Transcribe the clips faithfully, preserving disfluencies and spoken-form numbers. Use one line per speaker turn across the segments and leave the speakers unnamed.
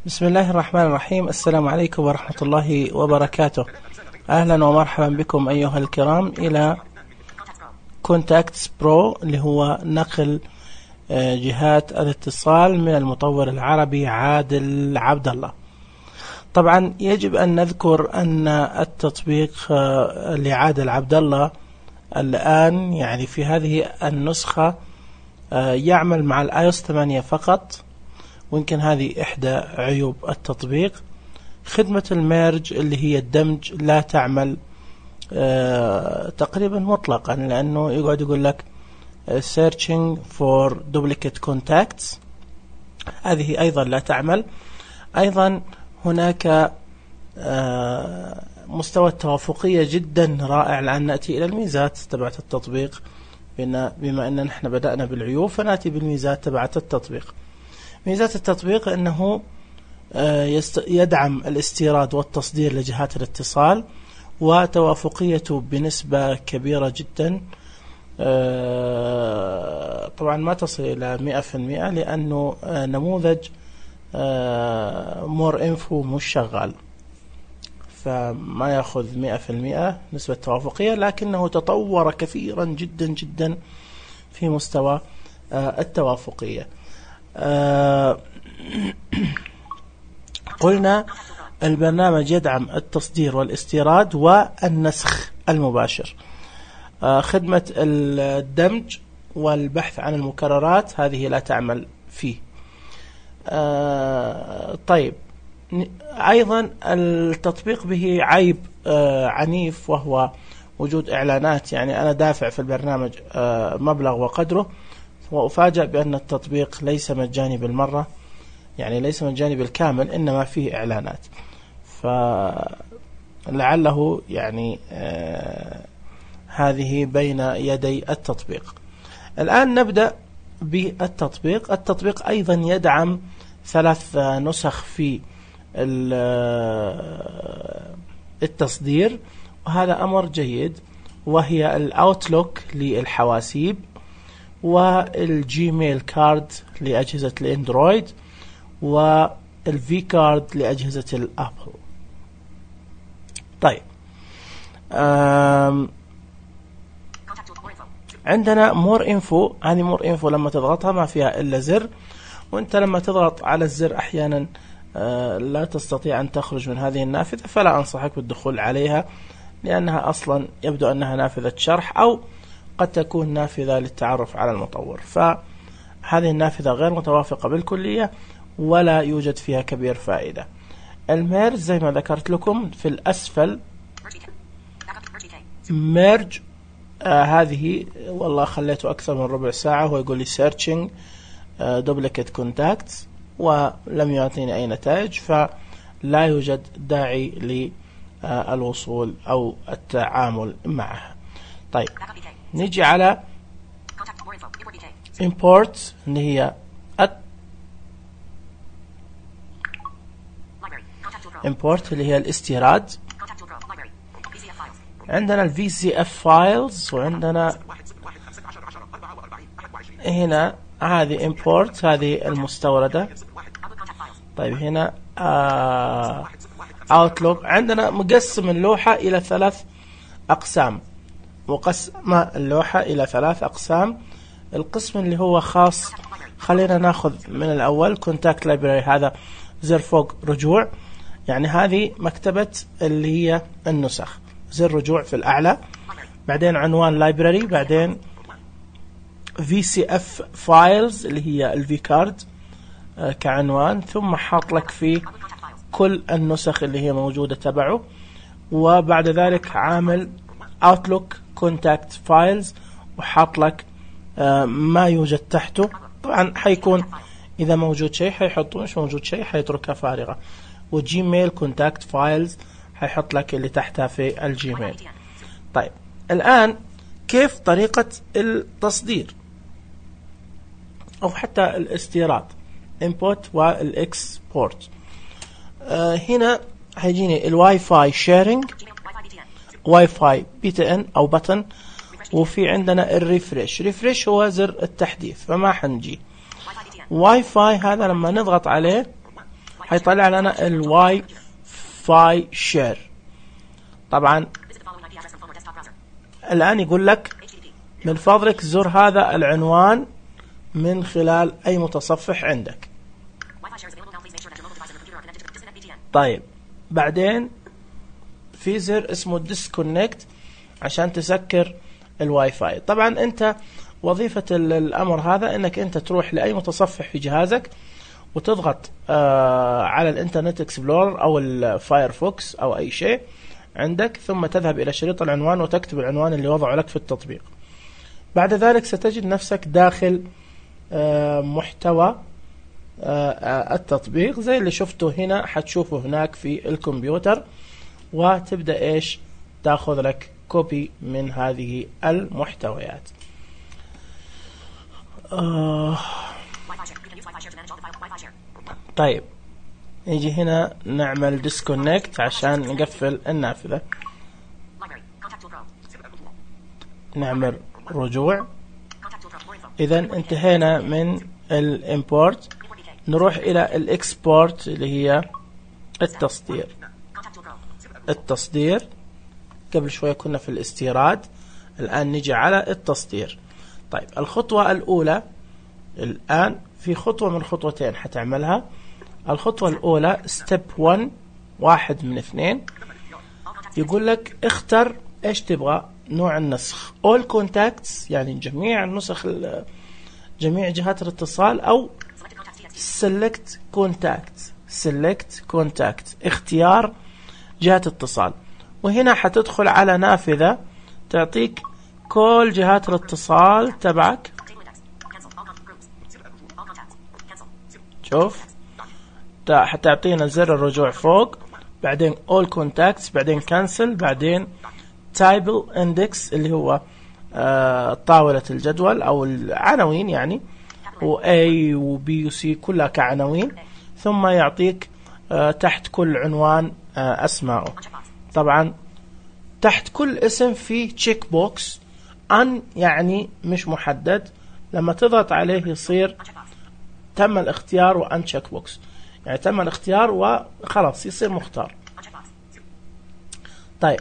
بسم الله الرحمن الرحيم. السلام عليكم ورحمة الله وبركاته. أهلا ومرحبا بكم أيها الكرام إلى كونتاكتس برو، اللي هو نقل جهات الاتصال من المطور العربي عادل عبد الله. طبعا يجب أن نذكر أن التطبيق لعادل عبد الله الآن يعني في هذه النسخة يعمل مع الايوس ثمانية فقط، ويمكن هذه إحدى عيوب التطبيق. خدمة الميرج اللي هي الدمج لا تعمل آه تقريبا مطلقا، لأنه يقعد يقول لك searching for duplicate contacts، هذه أيضا لا تعمل. أيضا هناك آه مستوى التوافقية جدا رائع، لأن نأتي إلى الميزات تبعت التطبيق. بما أن نحن بدأنا بالعيوب فنأتي بالميزات تبعت التطبيق. ميزات التطبيق أنه يدعم الاستيراد والتصدير لجهات الاتصال، وتوافقيته بنسبة كبيرة جدا، طبعا ما تصل إلى مئة في المئة، لأنه نموذج مور انفو مش شغال، فما يأخذ مئة في المئة نسبة توافقية، لكنه تطور كثيرا جدا جدا في مستوى التوافقية. آه قلنا البرنامج يدعم التصدير والاستيراد والنسخ المباشر. آه خدمة الدمج والبحث عن المكررات هذه لا تعمل فيه. آه طيب، أيضا التطبيق به عيب آه عنيف، وهو وجود إعلانات. يعني أنا دافع في البرنامج آه مبلغ وقدره، وأفاجأ بأن التطبيق ليس مجاني بالمرة، يعني ليس مجاني بالكامل، إنما فيه إعلانات. فلعله يعني آه هذه بين يدي التطبيق. الآن نبدأ بالتطبيق. التطبيق أيضا يدعم ثلاث نسخ في التصدير، وهذا أمر جيد، وهي الأوتلوك للحواسيب، والجيميل كارد لأجهزة الأندرويد، والفي كارد لأجهزة الأبل. طيب، عندنا مور انفو. هذه مور انفو لما تضغطها ما فيها إلا زر، وانت لما تضغط على الزر أحيانا لا تستطيع أن تخرج من هذه النافذة، فلا أنصحك بالدخول عليها، لأنها أصلا يبدو أنها نافذة شرح، أو قد تكون نافذة للتعرف على المطور. فهذه النافذة غير متوافقة بالكلية، ولا يوجد فيها كبير فائدة. الميرج زي ما ذكرت لكم في الأسفل، ميرج آه هذه والله خليته أكثر من ربع ساعة، هو يقول لي searching آه duplicate contacts، ولم يعطيني أي نتائج، فلا يوجد داعي للوصول أو التعامل معها. طيب، نيجي على import اللي هي import اللي هي الاستيراد. عندنا ال في سي اف files، وعندنا هنا هذه import، هذه المستوردة. طيب، هنا آه outlook. عندنا مقسم اللوحة إلى ثلاث أقسام، مقسمة اللوحة إلى ثلاث أقسام. القسم اللي هو خاص، خلينا ناخذ من الأول contact library، هذا زر فوق رجوع، يعني هذه مكتبة اللي هي النسخ، زر رجوع في الأعلى، بعدين عنوان library، بعدين في سي اف files اللي هي الفي كارد آه كعنوان، ثم حاط لك في كل النسخ اللي هي موجودة تبعه، وبعد ذلك عامل Outlook Contact Files، وحاط لك آه ما يوجد تحته. طبعا حيكون إذا موجود شيء حيحطه، مش موجود شيء حيتركها فارغة. وجيميل Contact Files حيحط لك اللي تحتها في الجيميل. طيب، الآن كيف طريقة التصدير أو حتى الاستيراد، Import والإكسبورت؟ آه هنا هيجيني الواي فاي شيرنج، واي فاي بي تي ان او بطن، وفي عندنا الريفريش. ريفريش هو زر التحديث، فما حنجي. واي فاي هذا لما نضغط عليه هيطلع لنا الواي فاي شير. طبعا الآن يقول لك من فضلك زر هذا العنوان من خلال أي متصفح عندك. طيب بعدين في زر اسمه ديسكونكت عشان تسكر الواي فاي. طبعا انت وظيفة الامر هذا انك انت تروح لاي متصفح في جهازك وتضغط آه على الانترنت اكسبلورر او الفايرفوكس او اي شيء عندك، ثم تذهب الى شريط العنوان وتكتب العنوان اللي وضعه لك في التطبيق. بعد ذلك ستجد نفسك داخل آه محتوى آه التطبيق زي اللي شفته هنا، حتشوفه هناك في الكمبيوتر، وتبدأ ايش تاخذ لك كوبي من هذه المحتويات. آه طيب نيجي هنا نعمل ديسكونكت عشان نقفل النافذة، نعمل رجوع. إذا انتهينا من الامبورت، نروح إلى الاكسبورت اللي هي التصدير. التصدير قبل شوية كنا في الاستيراد، الآن نجي على التصدير. طيب الخطوة الأولى الآن في خطوة من خطوتين حتعملها. الخطوة الأولى ستيب واحد، واحد من اثنين، يقول لك اختر ايش تبغى نوع النسخ، all contacts يعني جميع النسخ جميع جهات الاتصال، أو select contact select contact اختيار جهة اتصال. وهنا حتدخل على نافذة تعطيك كل جهات الاتصال تبعك. شوف حتعطينا زر الرجوع فوق، بعدين all contacts، بعدين cancel، بعدين table index اللي هو آه طاولة الجدول أو العناوين يعني، و A و B و C كلها كعناوين، ثم يعطيك آه تحت كل عنوان آه أسماءه. طبعا تحت كل اسم في تشيك بوكس ان يعني مش محدد، لما تضغط عليه يصير تم الاختيار وان تشيك بوكس، يعني تم الاختيار وخلاص يصير مختار. طيب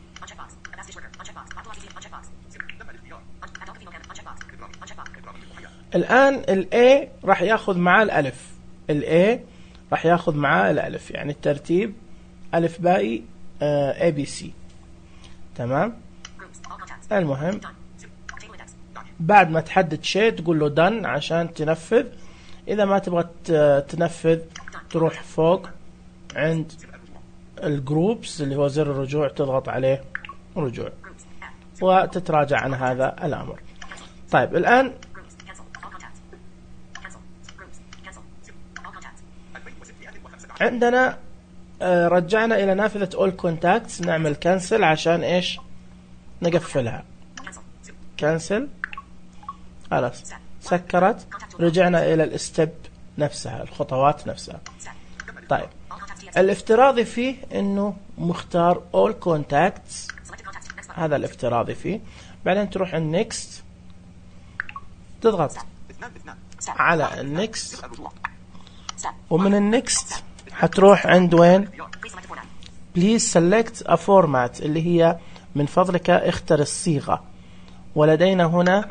الآن ال A راح ياخذ معاه الألف، ال A راح ياخذ معاه الألف، يعني الترتيب ألف باقي A B C. تمام. المهم بعد ما تحدد شيء تقول له done عشان تنفذ. إذا ما تبغى تنفذ تروح فوق عند الجروبس اللي هو زر الرجوع، تضغط عليه رجوع وتتراجع عن هذا الأمر. طيب الآن عندنا رجعنا إلى نافذة all contacts، نعمل cancel عشان إيش نقفلها. cancel خلاص سكرت، رجعنا إلى الستيب نفسها، الخطوات نفسها. طيب الافتراضي فيه إنه مختار all contacts، هذا الافتراضي فيه. بعدين تروح النكست، تضغط على النكست، ومن النكست حتروح عند وين please select a format اللي هي من فضلك اختر الصيغة. ولدينا هنا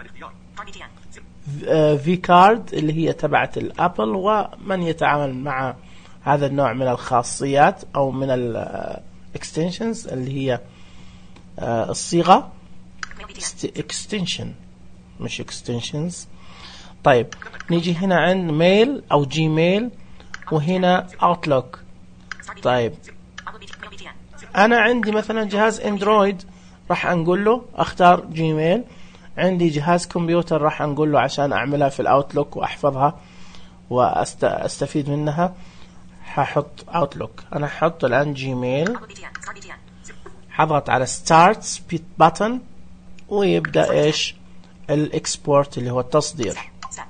في كارد اللي هي تبعت الابل، ومن يتعامل مع هذا النوع من الخاصيات او من الاكستنشنز اللي هي الصيغة extension مش extensions. طيب نيجي هنا عند ميل او جيميل، وهنا اوتلوك. طيب انا عندي مثلا جهاز اندرويد راح نقول له اختار جيميل، عندي جهاز كمبيوتر راح نقول له عشان اعملها في الاوتلوك واحفظها واستفيد منها هحط اوتلوك. انا هحط الان جيميل، حضغط على ستارت سبيد باتن ويبدا ايش الاكسبورت اللي هو التصدير.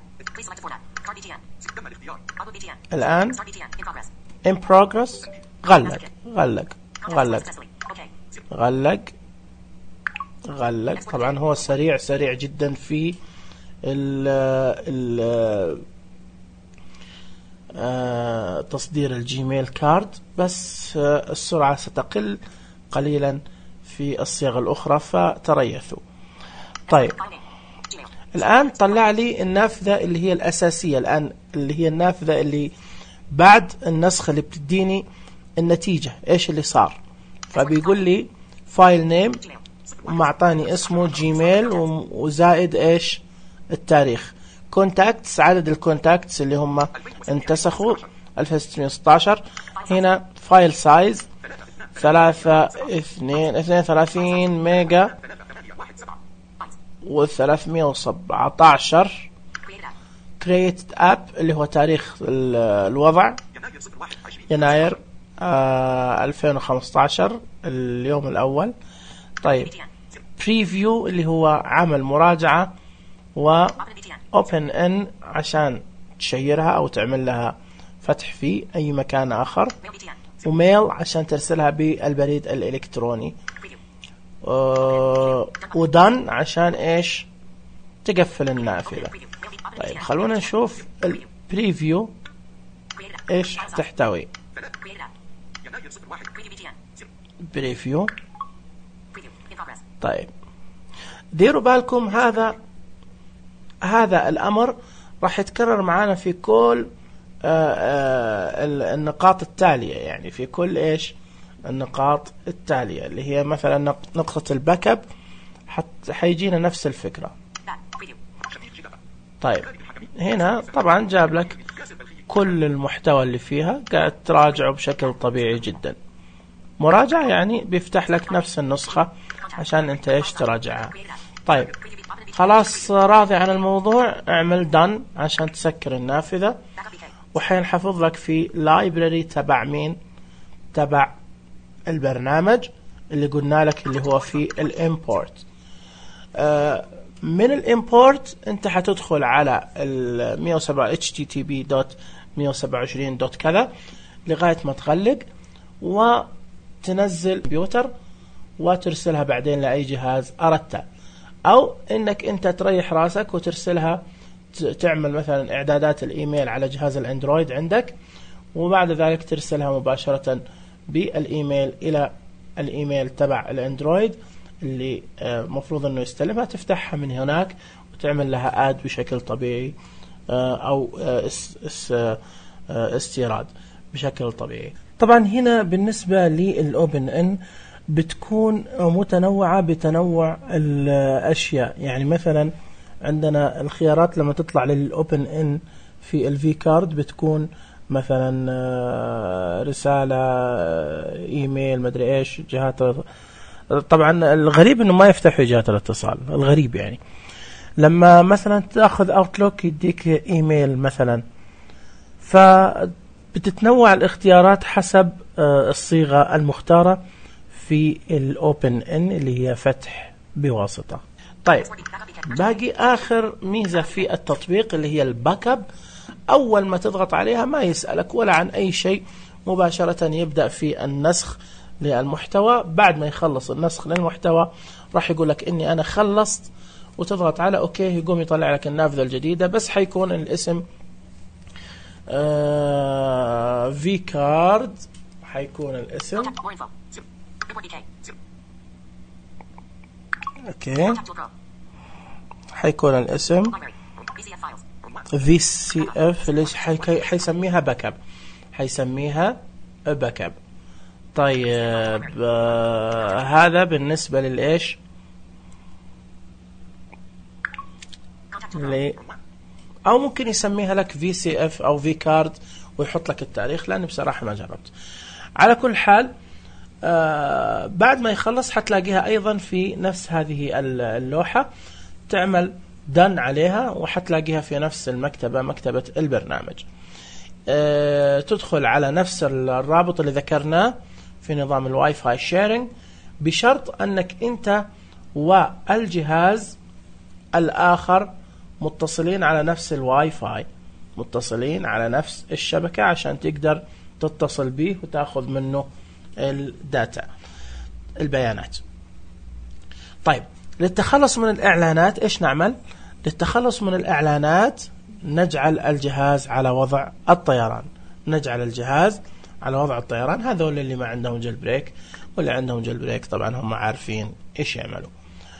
الان in progress، غلق غلق غلق غلق غلق. طبعا هو سريع سريع جدا في ال ال آه تصدير الجيميل كارد، بس آه السرعة ستقل قليلا في الصيغ الأخرى، فتريثوا. طيب الآن طلع لي النافذة اللي هي الأساسية الآن، اللي هي النافذة اللي بعد النسخ اللي بتديني النتيجة إيش اللي صار. فبيقول لي فايل نيم ومعطاني اسمه جيميل وزائد إيش التاريخ. كونتاكتس عدد الكونتاكتس اللي هم انتسخوا ألف وستمائة وستة عشر. هنا فايل سايز ثلاثة اثنين اثنين وثلاثين ميجا وثلاثمائة وسبعة عشر. created app اللي هو تاريخ الوضع يناير آه ألفين وخمسة عشر اليوم الأول. طيب preview اللي هو عمل مراجعة، و open in عشان تشيرها أو تعمل لها فتح في أي مكان آخر، وميل عشان ترسلها بالبريد الإلكتروني، آه ودن عشان إيش تقفل النافذة. طيب خلونا نشوف البريفيو إيش تحتوي. بريفيو. طيب ديروا بالكم هذا هذا الأمر راح يتكرر معنا في كل آآ آآ النقاط التالية، يعني في كل إيش النقاط التالية اللي هي مثلا نقطة الباك اب حتى حيجينا نفس الفكرة. طيب هنا طبعا جاب لك كل المحتوى اللي فيها، قاعد تراجعه بشكل طبيعي جدا. مراجعة يعني بيفتح لك نفس النسخة عشان انت ايش تراجعها. طيب خلاص راضي عن الموضوع، اعمل دن عشان تسكر النافذة، وحينحفظ لك في لايبراري تبع مين؟ تبع البرنامج اللي قلنا لك اللي هو في الامبورت. آه من الامبورت انت حتدخل على ال مئة وسبعة اتش تي تي بي دوت مئة وسبعة وعشرين دوت كذا لغاية ما تغلق، وتنزل كمبيوتر وترسلها بعدين لأي جهاز أردته، أو إنك أنت تريح راسك وترسلها تعمل مثلا إعدادات الإيميل على جهاز الأندرويد عندك، وبعد ذلك ترسلها مباشرة بالإيميل إلى الإيميل تبع الأندرويد اللي مفروض أنه يستلمها، تفتحها من هناك وتعمل لها آد بشكل طبيعي أو استيراد بشكل طبيعي. طبعا هنا بالنسبة للأوبن إن بتكون متنوعة بتنوع الأشياء، يعني مثلا عندنا الخيارات لما تطلع للأوبن إن في الفي كارد بتكون مثلا رسالة، إيميل، مدري إيش، جهات. طبعا الغريب إنه ما يفتح جهات الاتصال، الغريب يعني لما مثلا تأخذ أوتلوك يديك إيميل مثلا، فبتتنوع الاختيارات حسب الصيغة المختارة في الأوبن إن اللي هي فتح بواسطة. طيب باقي آخر ميزة في التطبيق اللي هي الباك اب. أول ما تضغط عليها ما يسألك ولا عن أي شيء، مباشرة يبدأ في النسخ للمحتوى. بعد ما يخلص النسخ للمحتوى راح يقول لك إني أنا خلصت، وتضغط على أوكي، يقوم يطلع لك النافذة الجديدة، بس حيكون الاسم آه في كارد، حيكون الاسم اوكي، حيكون الاسم في سي اف. ليش حيسميها باك اب؟ حيسميها باك اب. طيب آه هذا بالنسبة للإيش لي، أو ممكن يسميها لك في سي اف أو في كارد ويحط لك التاريخ، لأني بصراحة ما جربت. على كل حال آه بعد ما يخلص حتلاقيها أيضا في نفس هذه اللوحة، تعمل دن عليها وحتلاقيها في نفس المكتبة، مكتبة البرنامج. آه تدخل على نفس الرابط اللي ذكرناه في نظام الواي فاي شيرنج، بشرط أنك أنت والجهاز الآخر متصلين على نفس الواي فاي، متصلين على نفس الشبكة عشان تقدر تتصل به وتأخذ منه الداتا، البيانات. طيب للتخلص من الإعلانات إيش نعمل؟ للتخلص من الإعلانات نجعل الجهاز على وضع الطيران. نجعل الجهاز على وضع الطيران. هذول اللي ما عندهم جيل بريك، واللي عندهم جيل بريك طبعا هم عارفين إيش يعملوا.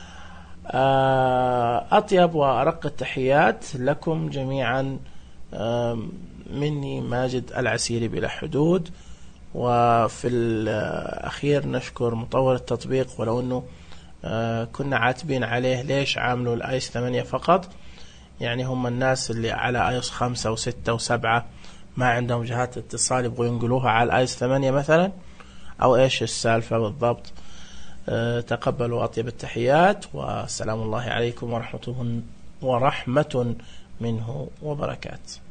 أطيب وأرق التحيات لكم جميعا مني ماجد العسيري بلا حدود. وفي الأخير نشكر مطور التطبيق، ولو أنه كنا عاتبين عليه ليش عاملوا الآيس ثمانية فقط. يعني هم الناس اللي على آيس خمسة وستة وسبعة ما عندهم جهات اتصال يبغوا ينقلوها على الآيس ثمانية مثلا، أو إيش السالفة بالضبط. تقبلوا أطيب التحيات، والسلام الله عليكم ورحمة ورحمة منه وبركاته.